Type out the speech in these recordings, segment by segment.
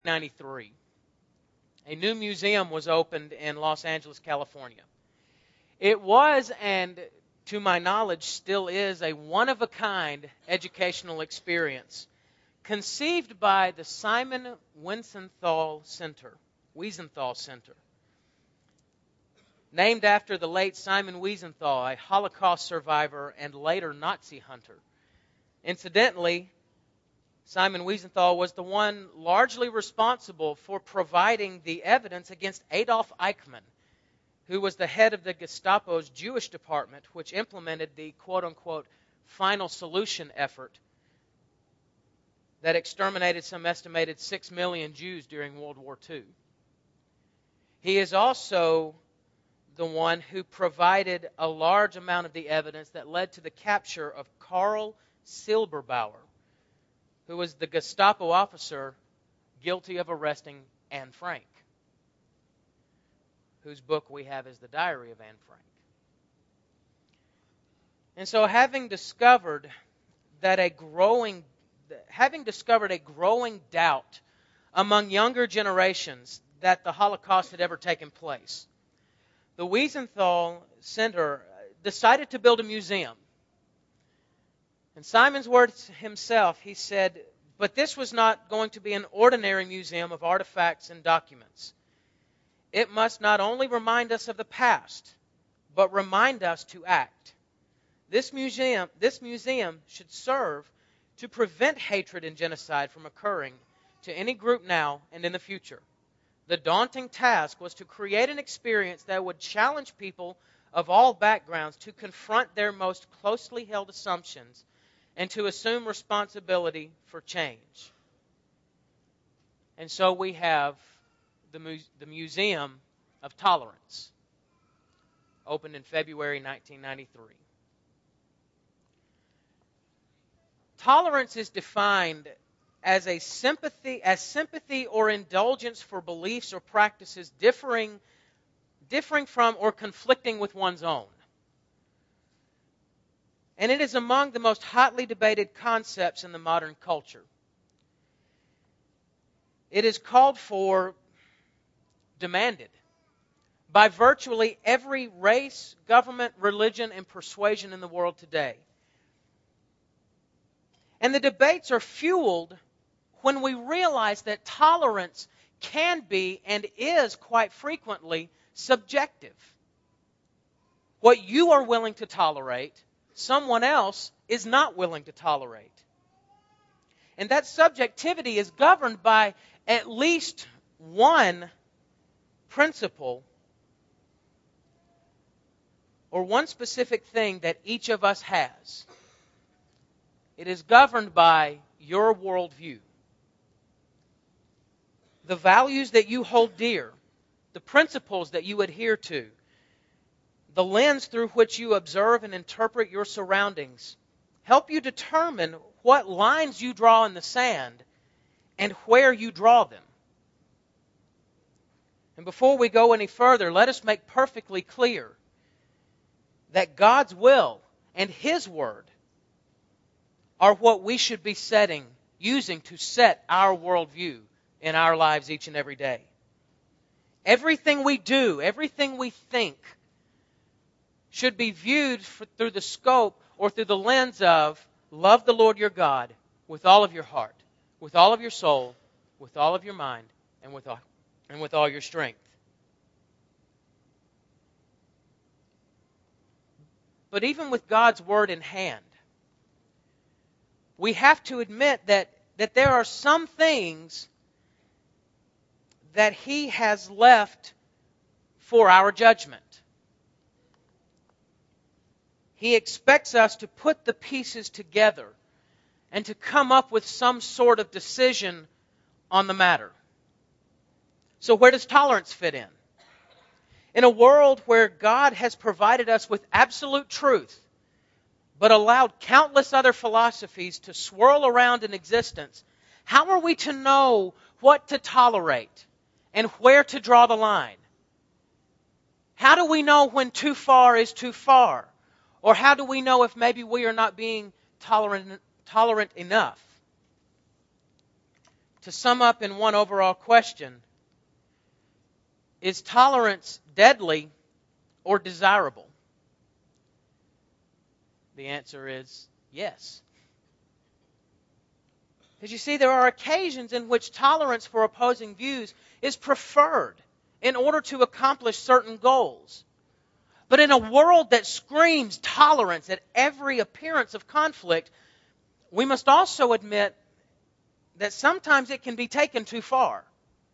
1993, a new museum was opened in Los Angeles, California. It was, and to my knowledge still is, a one-of-a-kind educational experience conceived by the Simon Wiesenthal Center, named after the late Simon Wiesenthal, a Holocaust survivor and later Nazi hunter. Incidentally, Simon Wiesenthal was the one largely responsible for providing the evidence against Adolf Eichmann, who was the head of the Gestapo's Jewish department, which implemented the quote-unquote final solution effort that exterminated some estimated 6 million Jews during World War II. He is also the one who provided a large amount of the evidence that led to the capture of Karl Silberbauer, who was the Gestapo officer guilty of arresting Anne Frank, whose book we have is The Diary of Anne Frank. And so having discovered a growing doubt among younger generations that the Holocaust had ever taken place, the Wiesenthal Center decided to build a museum. In Simon's words himself, he said, "But this was not going to be an ordinary museum of artifacts and documents. It must not only remind us of the past, but remind us to act. This museum should serve to prevent hatred and genocide from occurring to any group now and in the future. The daunting task was to create an experience that would challenge people of all backgrounds to confront their most closely held assumptions and to assume responsibility for change." And so we have the Museum of Tolerance, opened in February 1993. Tolerance is defined as sympathy or indulgence for beliefs or practices differing from or conflicting with one's own. And it is among the most hotly debated concepts in the modern culture. It is called for, demanded, by virtually every race, government, religion, and persuasion in the world today. And the debates are fueled when we realize that tolerance can be and is quite frequently subjective. What you are willing to tolerate, someone else is not willing to tolerate. And that subjectivity is governed by at least one principle or one specific thing that each of us has. It is governed by your worldview. The values that you hold dear, the principles that you adhere to, the lens through which you observe and interpret your surroundings help you determine what lines you draw in the sand and where you draw them. And before we go any further, let us make perfectly clear that God's will and His Word are what we should be using to set our worldview in our lives each and every day. Everything we do, everything we think, should be viewed through the scope or through the lens of love the Lord your God with all of your heart, with all of your soul, with all of your mind, and with all your strength. But even with God's Word in hand, we have to admit that there are some things that He has left for our judgment. He expects us to put the pieces together and to come up with some sort of decision on the matter. So where does tolerance fit in? In a world where God has provided us with absolute truth, but allowed countless other philosophies to swirl around in existence, how are we to know what to tolerate and where to draw the line? How do we know when too far is too far? Or how do we know if maybe we are not being tolerant enough? to sum up in one overall question, is tolerance deadly or desirable? The answer is yes. Because you see, there are occasions in which tolerance for opposing views is preferred in order to accomplish certain goals. But in a world that screams tolerance at every appearance of conflict, we must also admit that sometimes it can be taken too far.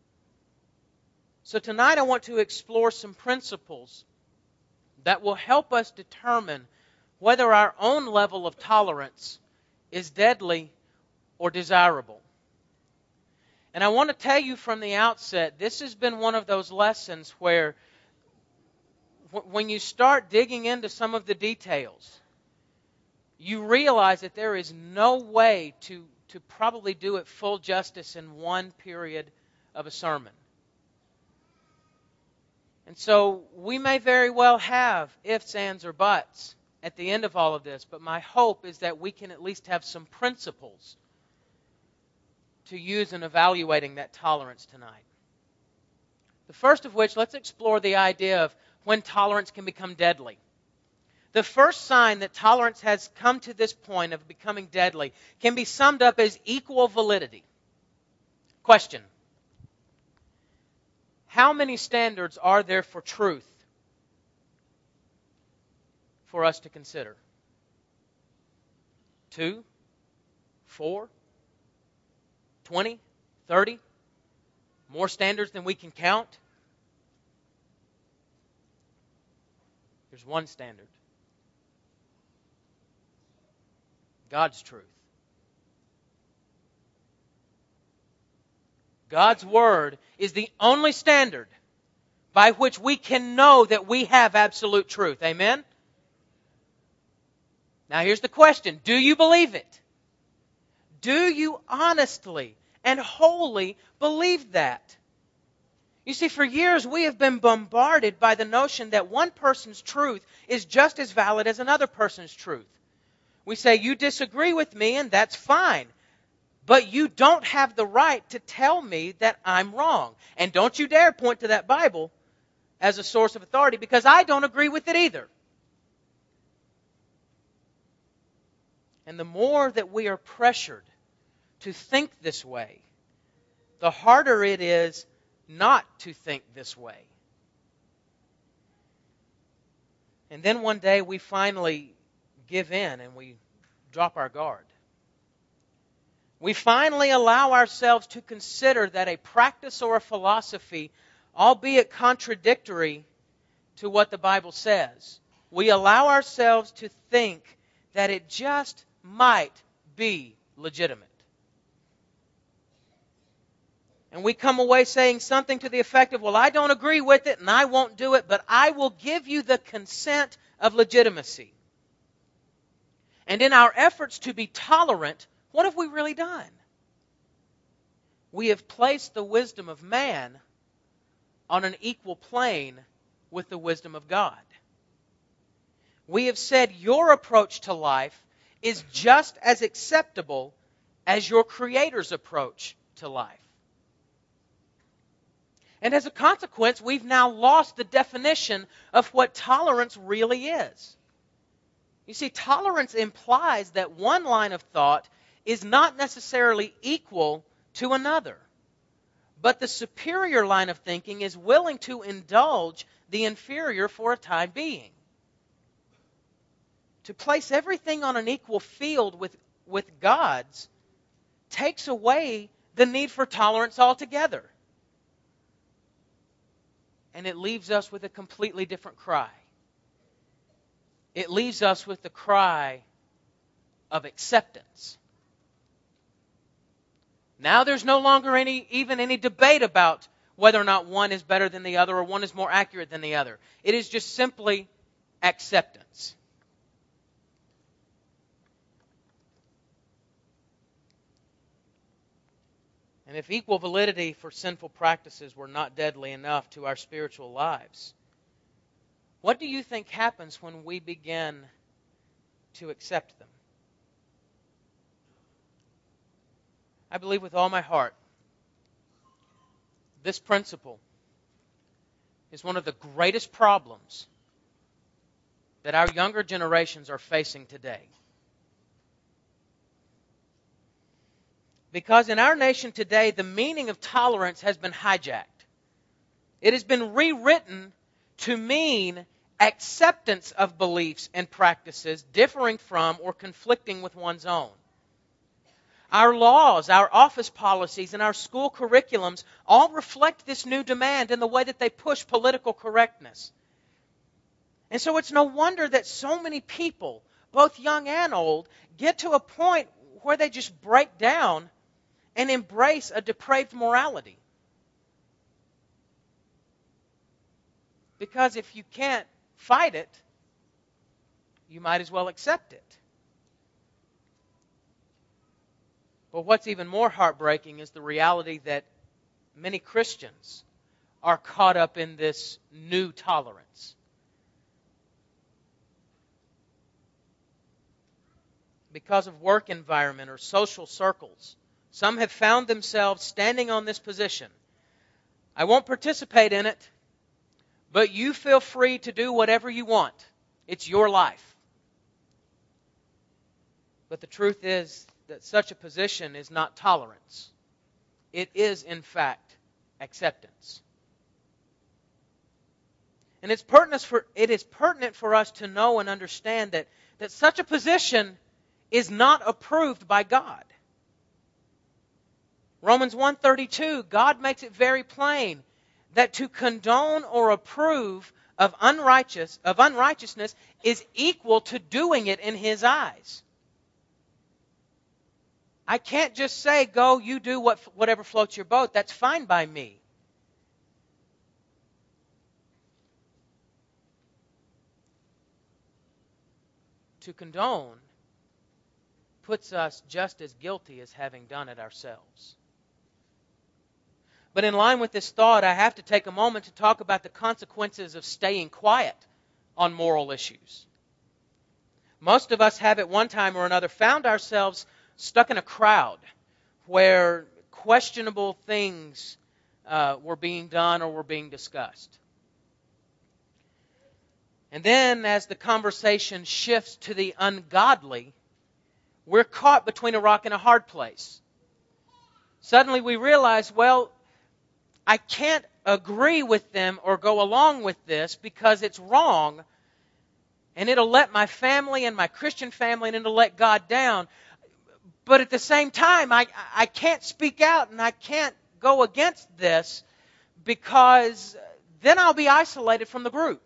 So tonight I want to explore some principles that will help us determine whether our own level of tolerance is deadly or desirable. And I want to tell you from the outset, this has been one of those lessons where when you start digging into some of the details, you realize that there is no way to probably do it full justice in one period of a sermon. And so we may very well have ifs, ands, or buts at the end of all of this, but my hope is that we can at least have some principles to use in evaluating that tolerance tonight. The first of which, let's explore the idea of when tolerance can become deadly. The first sign that tolerance has come to this point of becoming deadly can be summed up as equal validity. Question: how many standards are there for truth for us to consider? 2? 4? 20? 30? More standards than we can count? There's one standard. God's truth. God's Word is the only standard by which we can know that we have absolute truth. Amen? Now here's the question. Do you believe it? Do you honestly and wholly believe that? You see, for years we have been bombarded by the notion that one person's truth is just as valid as another person's truth. We say, you disagree with me and that's fine. But you don't have the right to tell me that I'm wrong. And don't you dare point to that Bible as a source of authority, because I don't agree with it either. And the more that we are pressured to think this way, the harder it is not to think this way. And then one day we finally give in and we drop our guard. We finally allow ourselves to consider that a practice or a philosophy, albeit contradictory to what the Bible says, we allow ourselves to think that it just might be legitimate. And we come away saying something to the effect of, well, I don't agree with it and I won't do it, but I will give you the consent of legitimacy. And in our efforts to be tolerant, what have we really done? We have placed the wisdom of man on an equal plane with the wisdom of God. We have said your approach to life is just as acceptable as your Creator's approach to life. And as a consequence, we've now lost the definition of what tolerance really is. You see, tolerance implies that one line of thought is not necessarily equal to another. But the superior line of thinking is willing to indulge the inferior for a time being. To place everything on an equal field with God's takes away the need for tolerance altogether. And it leaves us with a completely different cry. It leaves us with the cry of acceptance. Now there's no longer even any debate about whether or not one is better than the other or one is more accurate than the other. It is just simply acceptance. And if equal validity for sinful practices were not deadly enough to our spiritual lives, what do you think happens when we begin to accept them? I believe with all my heart This principle is one of the greatest problems that our younger generations are facing today. Because in our nation today, the meaning of tolerance has been hijacked. It has been rewritten to mean acceptance of beliefs and practices differing from or conflicting with one's own. Our laws, our office policies, and our school curriculums all reflect this new demand in the way that they push political correctness. And so it's no wonder that so many people, both young and old, get to a point where they just break down and embrace a depraved morality. Because if you can't fight it, you might as well accept it. But what's even more heartbreaking is the reality that many Christians are caught up in this new tolerance. Because of work environment or social circles, some have found themselves standing on this position. I won't participate in it, but you feel free to do whatever you want. It's your life. But the truth is that such a position is not tolerance. It is, in fact, acceptance. And it is pertinent for us to know and understand that such a position is not approved by God. Romans 1:32, God makes it very plain that to condone or approve of unrighteousness is equal to doing it in His eyes. I can't just say, go, you do whatever floats your boat. That's fine by me. To condone puts us just as guilty as having done it ourselves. But in line with this thought, I have to take a moment to talk about the consequences of staying quiet on moral issues. Most of us have at one time or another found ourselves stuck in a crowd where questionable things were being done or were being discussed. And then as the conversation shifts to the ungodly, we're caught between a rock and a hard place. Suddenly we realize, well, I can't agree with them or go along with this because it's wrong, and it'll let my family and my Christian family, and it'll let God down. But at the same time, I can't speak out and I can't go against this because then I'll be isolated from the group.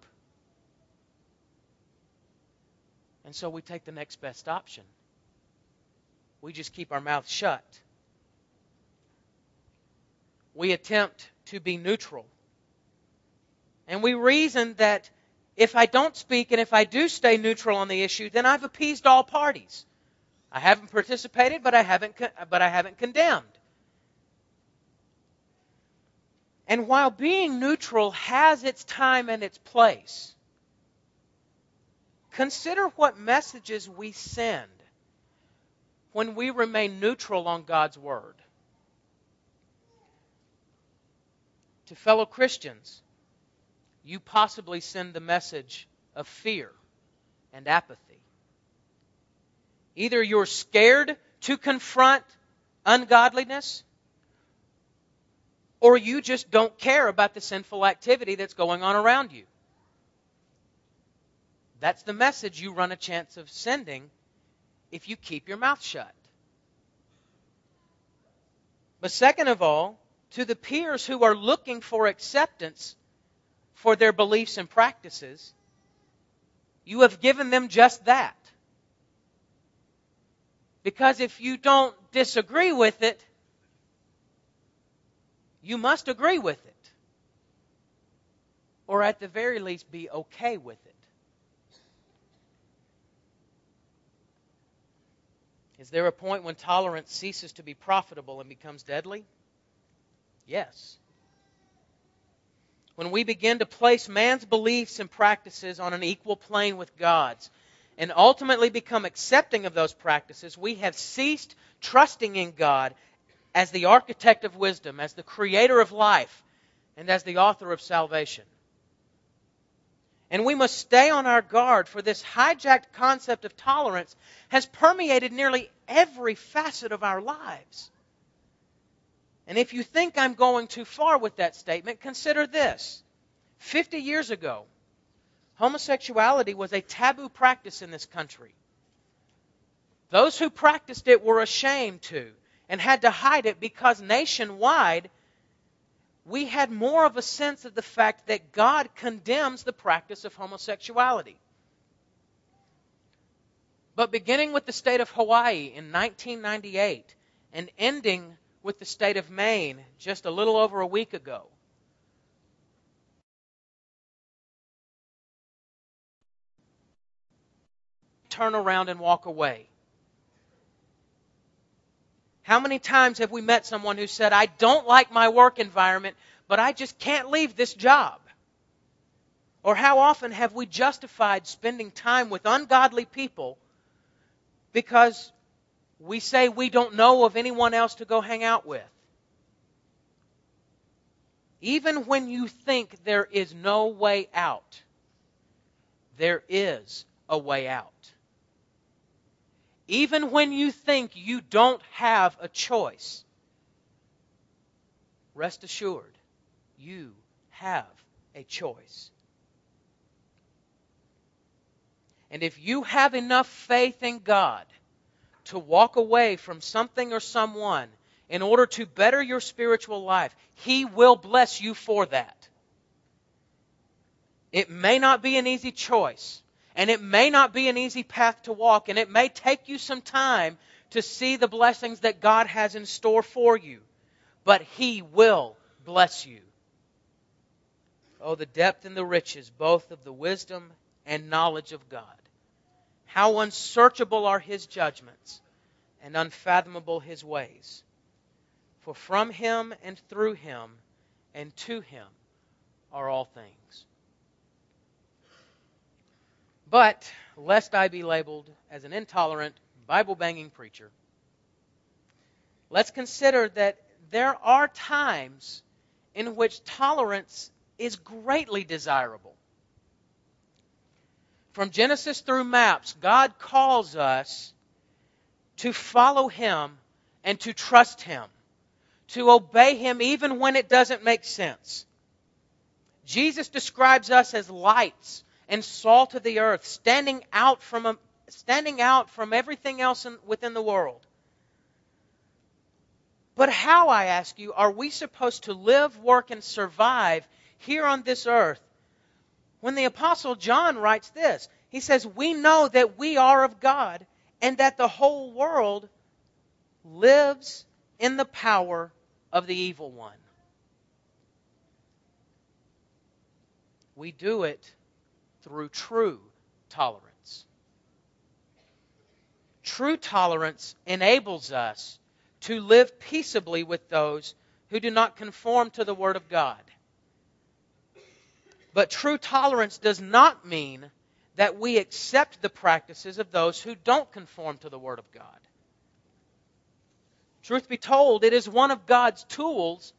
And so we take the next best option. We just keep our mouth shut. We attempt to be neutral. And we reason that if I don't speak and if I do stay neutral on the issue, then I've appeased all parties. I haven't participated, but I haven't condemned. And while being neutral has its time and its place, consider what messages we send when we remain neutral on God's Word. To fellow Christians, you possibly send the message of fear and apathy. Either you're scared to confront ungodliness, or you just don't care about the sinful activity that's going on around you. That's the message you run a chance of sending if you keep your mouth shut. But second of all, to the peers who are looking for acceptance for their beliefs and practices, you have given them just that. Because if you don't disagree with it, you must agree with it. Or at the very least be okay with it. Is there a point when tolerance ceases to be profitable and becomes deadly? Yes. When we begin to place man's beliefs and practices on an equal plane with God's, and ultimately become accepting of those practices, we have ceased trusting in God as the architect of wisdom, as the creator of life, and as the author of salvation. And we must stay on our guard, for this hijacked concept of tolerance has permeated nearly every facet of our lives. And if you think I'm going too far with that statement, consider this. 50 years ago, homosexuality was a taboo practice in this country. Those who practiced it were ashamed to and had to hide it because nationwide we had more of a sense of the fact that God condemns the practice of homosexuality. But beginning with the state of Hawaii in 1998 and ending with the state of Maine just a little over a week ago, turn around and walk away. How many times have we met someone who said, I don't like my work environment, but I just can't leave this job? Or how often have we justified spending time with ungodly people because we say we don't know of anyone else to go hang out with? Even when you think there is no way out, there is a way out. Even when you think you don't have a choice, rest assured, you have a choice. And if you have enough faith in God to walk away from something or someone in order to better your spiritual life, He will bless you for that. It may not be an easy choice, and it may not be an easy path to walk, and it may take you some time to see the blessings that God has in store for you, but He will bless you. Oh, the depth and the riches, both of the wisdom and knowledge of God. How unsearchable are His judgments, and unfathomable His ways. For from Him and through Him and to Him are all things. But, lest I be labeled as an intolerant, Bible-banging preacher, let's consider that there are times in which tolerance is greatly desirable. From Genesis through Maps, God calls us to follow Him and to trust Him, to obey Him even when it doesn't make sense. Jesus describes us as lights and salt of the earth, standing out from everything else within the world. But how, I ask you, are we supposed to live, work, and survive here on this earth when the Apostle John writes this? He says, we know that we are of God and that the whole world lives in the power of the evil one. We do it through true tolerance. True tolerance enables us to live peaceably with those who do not conform to the Word of God. But true tolerance does not mean that we accept the practices of those who don't conform to the Word of God. Truth be told, it is one of God's tools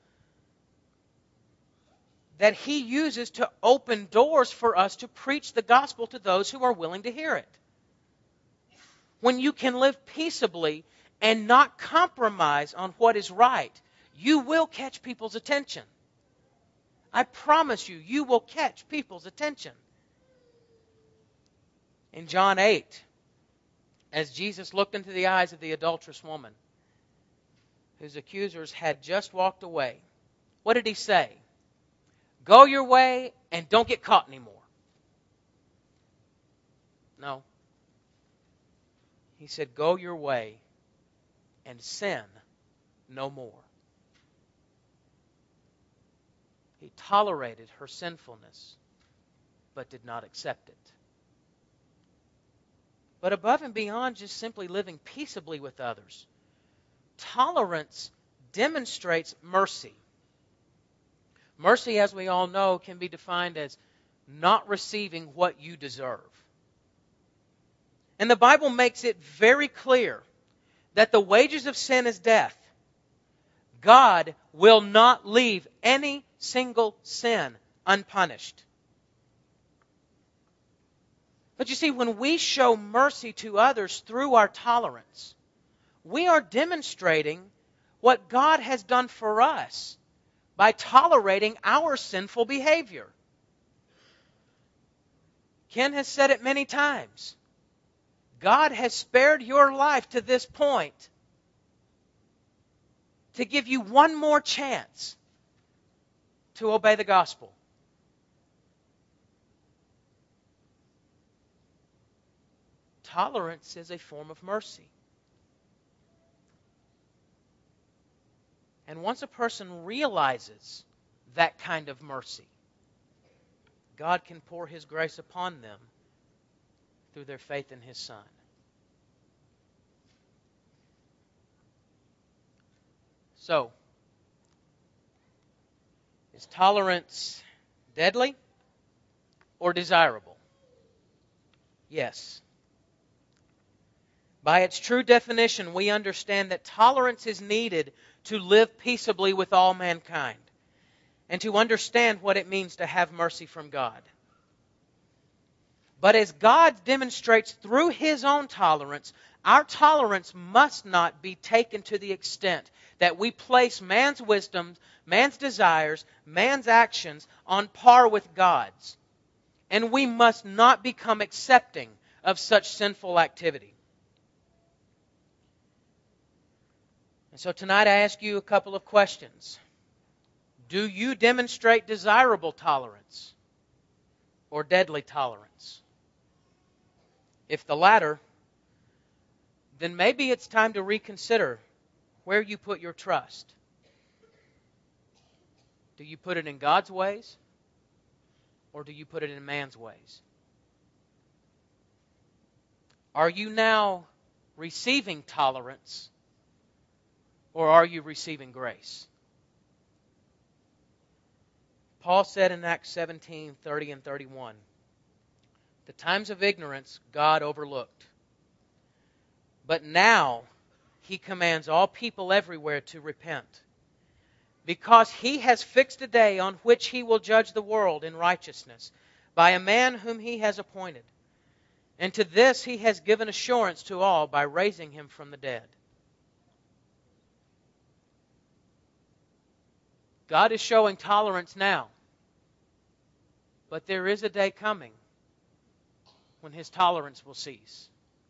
that He uses to open doors for us to preach the gospel to those who are willing to hear it. When you can live peaceably and not compromise on what is right, you will catch people's attention. I promise you, you will catch people's attention. In John 8, as Jesus looked into the eyes of the adulterous woman, whose accusers had just walked away, what did He say? Go your way and don't get caught anymore. No. He said, go your way and sin no more. He tolerated her sinfulness, but did not accept it. But above and beyond just simply living peaceably with others, tolerance demonstrates mercy. Mercy, as we all know, can be defined as not receiving what you deserve. And the Bible makes it very clear that the wages of sin is death, God will not leave any single sin unpunished. But you see, when we show mercy to others through our tolerance, we are demonstrating what God has done for us by tolerating our sinful behavior. Ken has said it many times. God has spared your life to this point to give you one more chance to obey the gospel. Tolerance is a form of mercy. And once a person realizes that kind of mercy, God can pour His grace upon them through their faith in His Son. So, is tolerance deadly or desirable? Yes. By its true definition, we understand that tolerance is needed to live peaceably with all mankind and to understand what it means to have mercy from God. But as God demonstrates through His own tolerance, our tolerance must not be taken to the extent that we place man's wisdom, man's desires, man's actions on par with God's. And we must not become accepting of such sinful activity. And so tonight I ask you a couple of questions. Do you demonstrate desirable tolerance or deadly tolerance? If the latter, then maybe it's time to reconsider where you put your trust. Do you put it in God's ways or do you put it in man's ways? Are you now receiving tolerance or are you receiving grace? Paul said in Acts 17:30 and 31, the times of ignorance God overlooked. But now He commands all people everywhere to repent, because He has fixed a day on which He will judge the world in righteousness by a man whom He has appointed. And to this He has given assurance to all by raising Him from the dead. God is showing tolerance now, but there is a day coming when His tolerance will cease.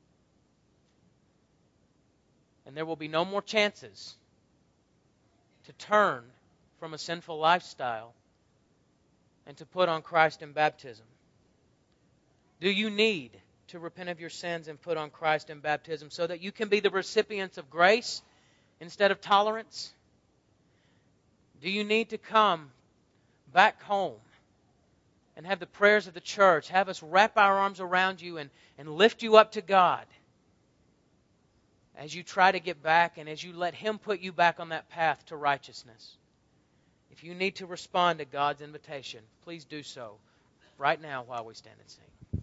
And there will be no more chances to turn from a sinful lifestyle and to put on Christ in baptism. Do you need to repent of your sins and put on Christ in baptism so that you can be the recipients of grace instead of tolerance? Do you need to come back home and have the prayers of the church, have us wrap our arms around you and lift you up to God as you try to get back and as you let Him put you back on that path to righteousness? If you need to respond to God's invitation, please do so right now while we stand and sing.